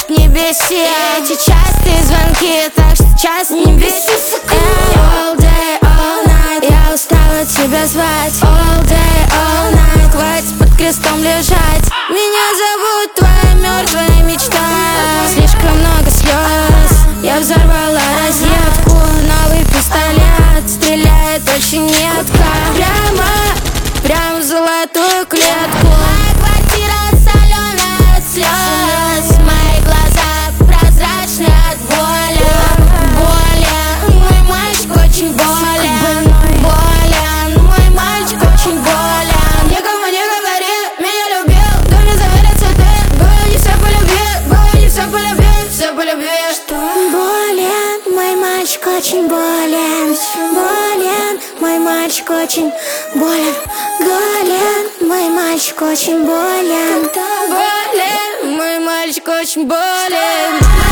не беси. Эти частые звонки, так что сейчас не беси. All day, all night, я устала тебя звать. All day, all night, хватит под крестом лежать. Меня зовут твоя мертвая мечта. Слишком много слез, я взорвала розетку. Новый пистолет стреляет больше нетка. Прямо в золотую клетку. Моя квартира соленая от слез. Мои глаза прозрачны от боли. Мой мальчик очень болен. Мой мальчик очень болен. Никому не говори, меня любил. Кто не заверится ты? Было не все по любви. Было не все по любви. Все по любви. Что? Болен, мой мальчик очень болен. Мой мальчик очень болен. Мой мальчик очень болен. Мой мальчик очень болен.